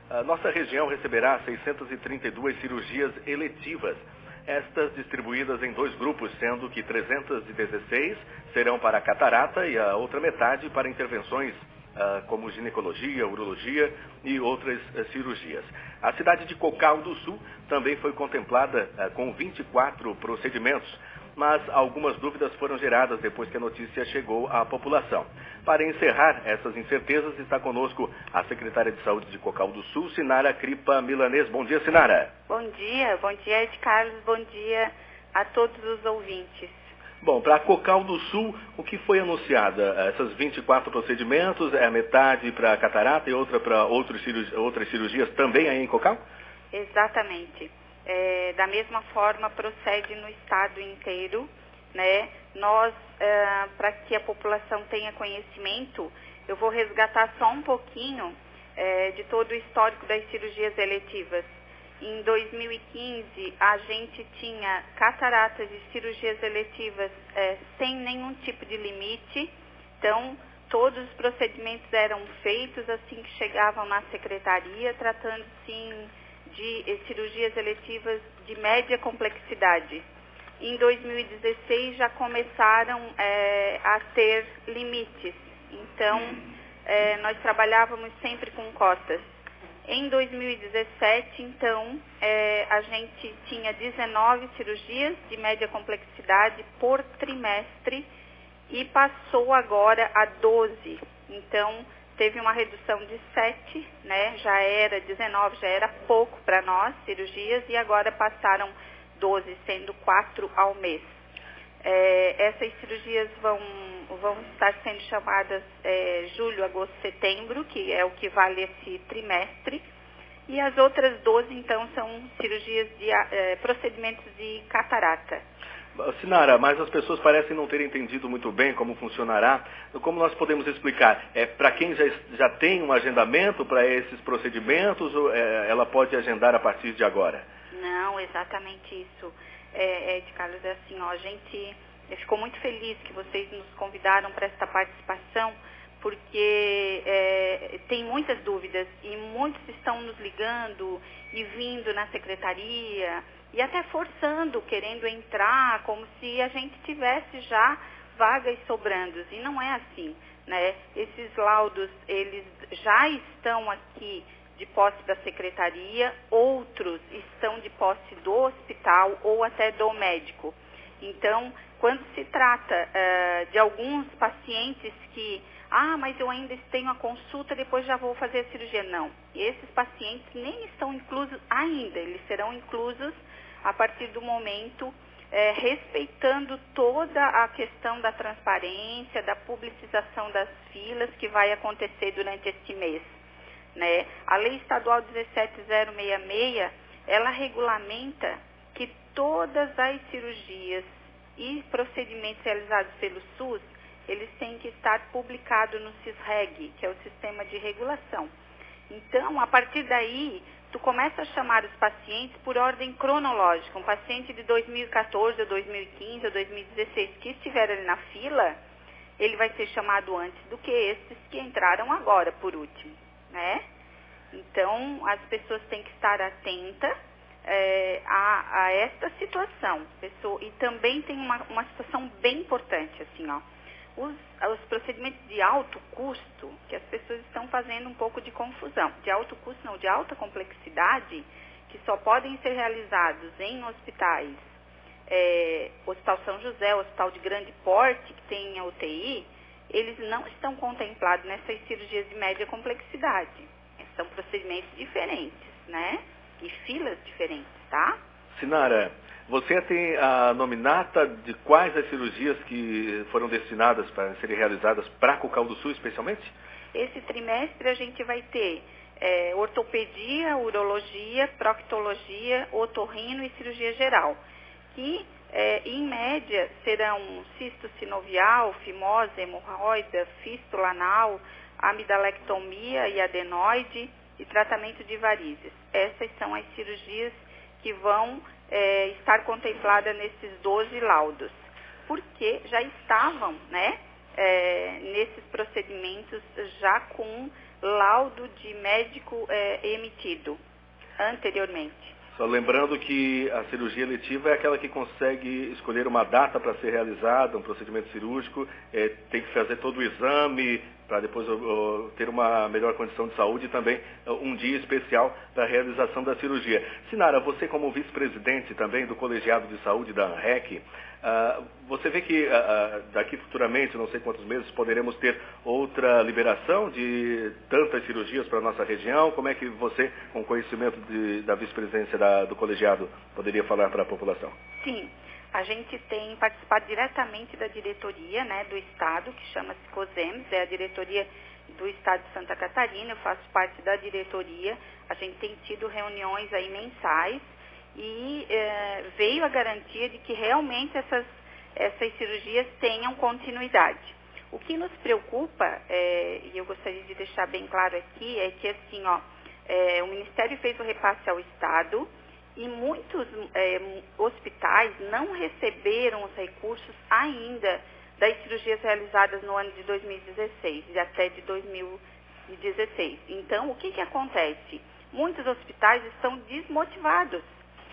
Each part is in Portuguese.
A nossa região receberá 632 cirurgias eletivas, estas distribuídas em 2 grupos, sendo que 316 serão para catarata e a outra metade para intervenções como ginecologia, urologia e outras cirurgias. A cidade de Cocal do Sul também foi contemplada com 24 procedimentos, mas algumas dúvidas foram geradas depois que a notícia chegou à população. Para encerrar essas incertezas, está conosco a secretária de Saúde de Cocal do Sul, Sinara Cripa Milanês. Bom dia, Sinara. Bom dia, Ed Carlos, bom dia a todos os ouvintes. Bom, para Cocal do Sul, o que foi anunciado? Essas 24 procedimentos, é a metade para catarata e outra para outras cirurgias também aí em Cocal? Exatamente. Da mesma forma, procede no estado inteiro, né? Nós, para que a população tenha conhecimento, eu vou resgatar só um pouquinho de todo o histórico das cirurgias eletivas. Em 2015, a gente tinha cataratas e cirurgias eletivas sem nenhum tipo de limite. Então, todos os procedimentos eram feitos assim que chegavam na secretaria, tratando-se de cirurgias eletivas de média complexidade. Em 2016, já começaram a ter limites. Então, nós trabalhávamos sempre com cotas. Em 2017, então, a gente tinha 19 cirurgias de média complexidade por trimestre e passou agora a 12. Então, teve uma redução de 7, né? Já era 19, já era pouco para nós, cirurgias, e agora passaram 12, sendo 4 ao mês. Essas cirurgias vão estar sendo chamadas julho, agosto, setembro, que é o que vale esse trimestre, e as outras 12, então, são cirurgias de procedimentos de catarata. Sinara, mas as pessoas parecem não terem entendido muito bem como funcionará. Como nós podemos explicar? Para quem já tem um agendamento para esses procedimentos, ou ela pode agendar a partir de agora? Não, exatamente isso. Ed Carlos, assim, a gente ficou muito feliz que vocês nos convidaram para esta participação, porque tem muitas dúvidas e muitos estão nos ligando e vindo na secretaria e até forçando, querendo entrar, como se a gente tivesse já vagas sobrando, e não é assim, né? Esses laudos, eles já estão aqui de posse da secretaria, outros estão de posse do hospital ou até do médico. Então, quando se trata de alguns pacientes que, mas eu ainda tenho a consulta, depois já vou fazer a cirurgia. Não, esses pacientes nem estão inclusos ainda, eles serão inclusos a partir do momento, respeitando toda a questão da transparência, da publicização das filas que vai acontecer durante este mês. Né? A Lei Estadual 17066, ela regulamenta que todas as cirurgias e procedimentos realizados pelo SUS, eles têm que estar publicados no CISREG, que é o Sistema de Regulação. Então, a partir daí, tu começa a chamar os pacientes por ordem cronológica. Um paciente de 2014, ou 2015, ou 2016 que estiver ali na fila, ele vai ser chamado antes do que esses que entraram agora, por último. Né? Então, as pessoas têm que estar atentas a esta situação. E também tem uma situação bem importante, assim, ó. Os procedimentos de alto custo, que as pessoas estão fazendo um pouco de confusão. De alto custo, não, de alta complexidade, que só podem ser realizados em hospitais, Hospital São José, Hospital de grande porte, que tem a UTI, eles não estão contemplados nessas cirurgias de média complexidade. São procedimentos diferentes, né? E filas diferentes, tá? Sinara, você tem a nominata de quais as cirurgias que foram destinadas para serem realizadas para Cocal do Sul, especialmente? Esse trimestre a gente vai ter ortopedia, urologia, proctologia, otorrino e cirurgia geral, que em média serão cisto sinovial, fimose, hemorroida, fístula anal, amidalectomia e adenoide e tratamento de varizes. Essas são as cirurgias que vão estar contempladas nesses 12 laudos, porque já estavam, né, nesses procedimentos já com laudo de médico emitido anteriormente. Só lembrando que a cirurgia eletiva é aquela que consegue escolher uma data para ser realizada, um procedimento cirúrgico, tem que fazer todo o exame para depois ter uma melhor condição de saúde e também um dia especial para a realização da cirurgia. Sinara, você como vice-presidente também do Colegiado de Saúde da ANREC, você vê que daqui futuramente, não sei quantos meses, poderemos ter outra liberação de tantas cirurgias para a nossa região? Como é que você, com conhecimento da vice-presidência do colegiado, poderia falar para a população? Sim, a gente tem participado diretamente da diretoria, né, do Estado, que chama-se COSEMS, é a diretoria do Estado de Santa Catarina, eu faço parte da diretoria, a gente tem tido reuniões aí mensais, e veio a garantia de que realmente essas cirurgias tenham continuidade. O que nos preocupa, e eu gostaria de deixar bem claro aqui, é que assim, o Ministério fez o repasse ao Estado e muitos hospitais não receberam os recursos ainda das cirurgias realizadas no ano de 2016 e até de 2016. Então, o que acontece? Muitos hospitais estão desmotivados.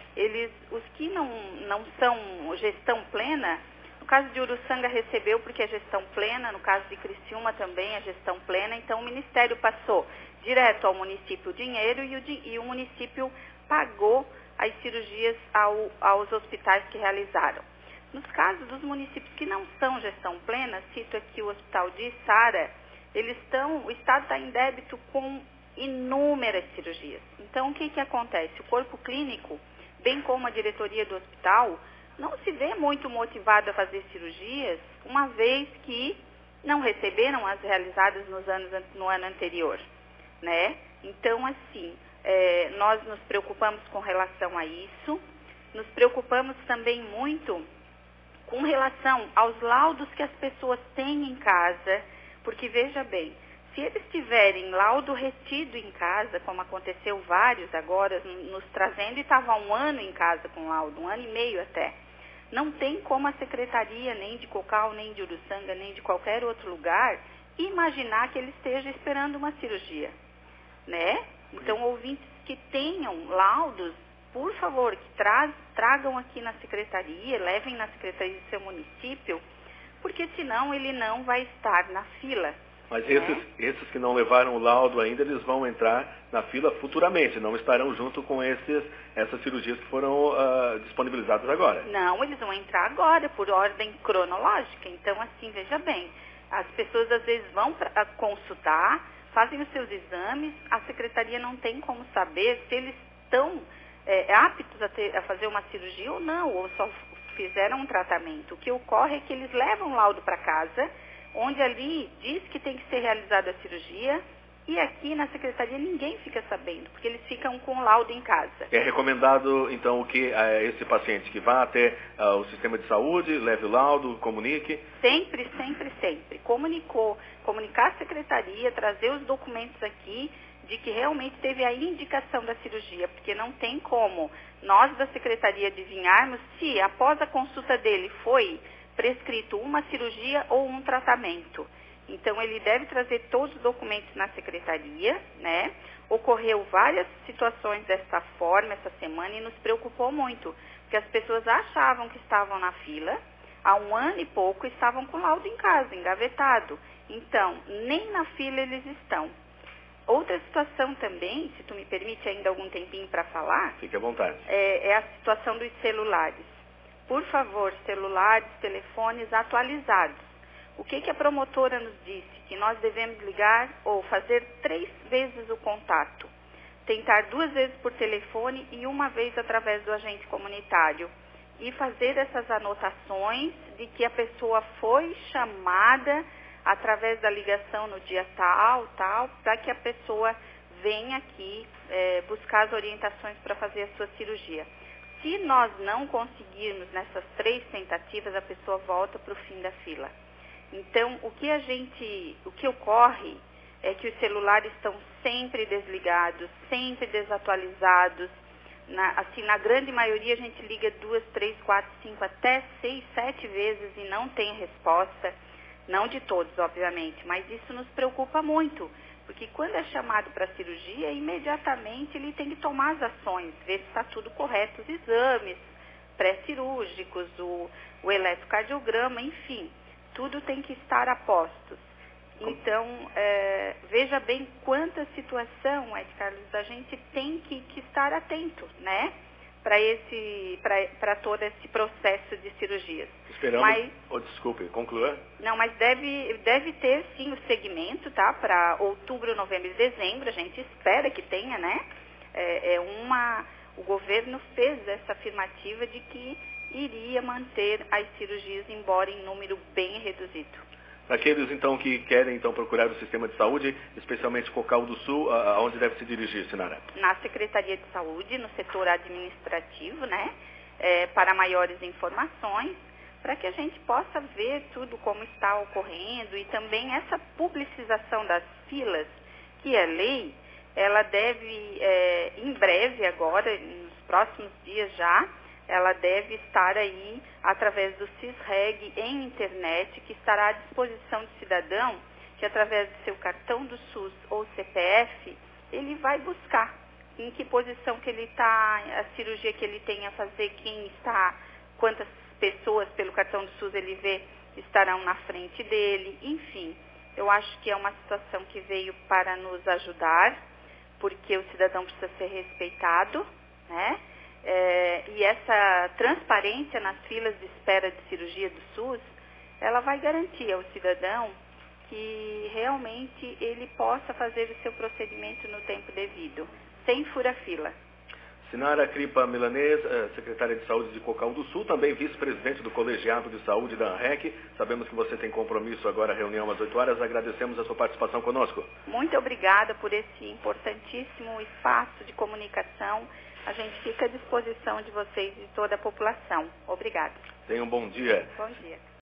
Os que não são gestão plena, no caso de Uruçanga recebeu porque é gestão plena, no caso de Criciúma também é gestão plena, então o Ministério passou direto ao município o dinheiro e o município pagou as cirurgias aos hospitais que realizaram. Nos casos dos municípios que não são gestão plena, cito aqui o Hospital de Içara, o Estado está em débito com inúmeras cirurgias. Então o que acontece? O corpo clínico, bem como a diretoria do hospital, não se vê muito motivado a fazer cirurgias, uma vez que não receberam as realizadas no ano anterior, né? Então, assim, nós nos preocupamos com relação a isso, nos preocupamos também muito com relação aos laudos que as pessoas têm em casa, porque, veja bem, se eles tiverem laudo retido em casa, como aconteceu vários agora, nos trazendo, e estava há 1 ano em casa com laudo, 1 ano e meio até, não tem como a secretaria, nem de Cocal, nem de Uruçanga, nem de qualquer outro lugar, imaginar que ele esteja esperando uma cirurgia, né? Então, ouvintes que tenham laudos, por favor, que tragam aqui na secretaria, levem na secretaria do seu município, porque senão ele não vai estar na fila. Mas esses que não levaram o laudo ainda, eles vão entrar na fila futuramente, não estarão junto com essas cirurgias que foram disponibilizadas agora. Não, eles vão entrar agora, por ordem cronológica. Então, assim, veja bem, as pessoas às vezes vão consultar, fazem os seus exames, a secretaria não tem como saber se eles estão aptos a fazer uma cirurgia ou não, ou só fizeram um tratamento. O que ocorre é que eles levam o laudo para casa, onde ali diz que tem que ser realizada a cirurgia, e aqui na secretaria ninguém fica sabendo, porque eles ficam com o laudo em casa. É recomendado, então, que esse paciente que vá até o sistema de saúde, leve o laudo, comunique? Sempre, sempre, sempre. Comunicar a secretaria, trazer os documentos aqui, de que realmente teve a indicação da cirurgia, porque não tem como nós da secretaria adivinharmos se após a consulta dele foi prescrito uma cirurgia ou um tratamento. Então, ele deve trazer todos os documentos na secretaria, né? Ocorreu várias situações dessa forma essa semana e nos preocupou muito, porque as pessoas achavam que estavam na fila, há 1 ano e pouco estavam com o laudo em casa, engavetado. Então, nem na fila eles estão. Outra situação também, se tu me permite ainda algum tempinho para falar... Fique à vontade. É a situação dos celulares. Por favor, celulares, telefones atualizados. O que a promotora nos disse? Que nós devemos ligar ou fazer 3 vezes o contato. Tentar 2 vezes por telefone e 1 vez através do agente comunitário. E fazer essas anotações de que a pessoa foi chamada através da ligação no dia tal, para que a pessoa venha aqui buscar as orientações para fazer a sua cirurgia. Se nós não conseguirmos nessas 3 tentativas, a pessoa volta para o fim da fila. Então, o que ocorre é que os celulares estão sempre desligados, sempre desatualizados. Na grande maioria a gente liga 2, 3, 4, 5, até 6, 7 vezes e não tem resposta. Não de todos, obviamente, mas isso nos preocupa muito, Porque quando é chamado para cirurgia, imediatamente ele tem que tomar as ações, ver se está tudo correto, os exames pré-cirúrgicos, o eletrocardiograma, enfim, tudo tem que estar a postos. Então, veja bem quanta situação, Ed Carlos, a gente tem que estar atento, né? Para todo esse processo de cirurgias. Esperamos. Desculpe, conclua. Não, mas deve ter sim o segmento, tá? Para outubro, novembro e dezembro, a gente espera que tenha, né? O governo fez essa afirmativa de que iria manter as cirurgias, embora em número bem reduzido. Para aqueles, então, que querem, então, procurar o sistema de saúde, especialmente Cocal do Sul, aonde deve se dirigir, Sinara? Na Secretaria de Saúde, no setor administrativo, né? Para maiores informações, para que a gente possa ver tudo como está ocorrendo e também essa publicização das filas, que é lei, ela deve, em breve agora, nos próximos dias já, ela deve estar aí através do CISREG em internet, que estará à disposição do cidadão, que através do seu cartão do SUS ou CPF, ele vai buscar em que posição que ele está, a cirurgia que ele tem a fazer, quem está, quantas pessoas pelo cartão do SUS ele vê estarão na frente dele, enfim. Eu acho que é uma situação que veio para nos ajudar, porque o cidadão precisa ser respeitado, né? E essa transparência nas filas de espera de cirurgia do SUS, ela vai garantir ao cidadão que realmente ele possa fazer o seu procedimento no tempo devido, sem fura-fila. Sinara Cripa Milanês, secretária de Saúde de Cocal do Sul, também vice-presidente do Colegiado de Saúde da ANREC. Sabemos que você tem compromisso agora, reunião às 8 horas. Agradecemos a sua participação conosco. Muito obrigada por esse importantíssimo espaço de comunicação. A gente fica à disposição de vocês e de toda a população. Obrigada. Tenha um bom dia. Bom dia.